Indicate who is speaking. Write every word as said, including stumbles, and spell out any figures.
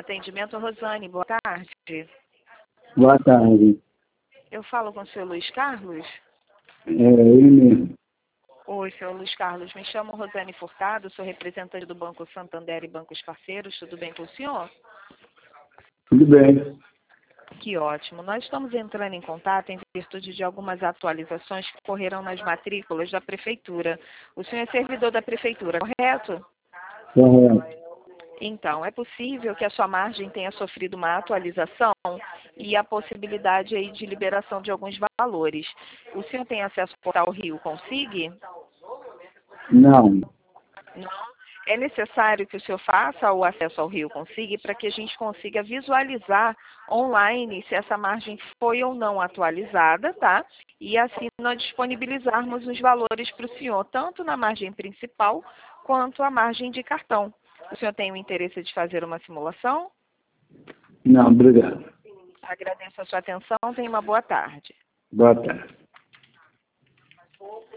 Speaker 1: Atendimento Rosane, boa tarde.
Speaker 2: Boa tarde.
Speaker 1: Eu falo com o senhor Luiz Carlos?
Speaker 2: É, ele mesmo.
Speaker 1: Oi, senhor Luiz Carlos, me chamo Rosane Furtado, sou representante do Banco Santander e Bancos Parceiros, tudo bem com o senhor?
Speaker 2: Tudo bem.
Speaker 1: Que ótimo. Nós estamos entrando em contato em virtude de algumas atualizações que ocorreram nas matrículas da Prefeitura. O senhor é servidor da Prefeitura, correto?
Speaker 2: Correto.
Speaker 1: Então, é possível que a sua margem tenha sofrido uma atualização e a possibilidade aí de liberação de alguns valores. O senhor tem acesso ao portal Rio Consig?
Speaker 2: Não.
Speaker 1: Não. É necessário que o senhor faça o acesso ao Rio Consig para que a gente consiga visualizar online se essa margem foi ou não atualizada, tá? E assim nós disponibilizarmos os valores para o senhor, tanto na margem principal quanto a margem de cartão. O senhor tem o interesse de fazer uma simulação?
Speaker 2: Não, obrigado.
Speaker 1: Agradeço a sua atenção, tenha uma boa tarde.
Speaker 2: Boa tarde.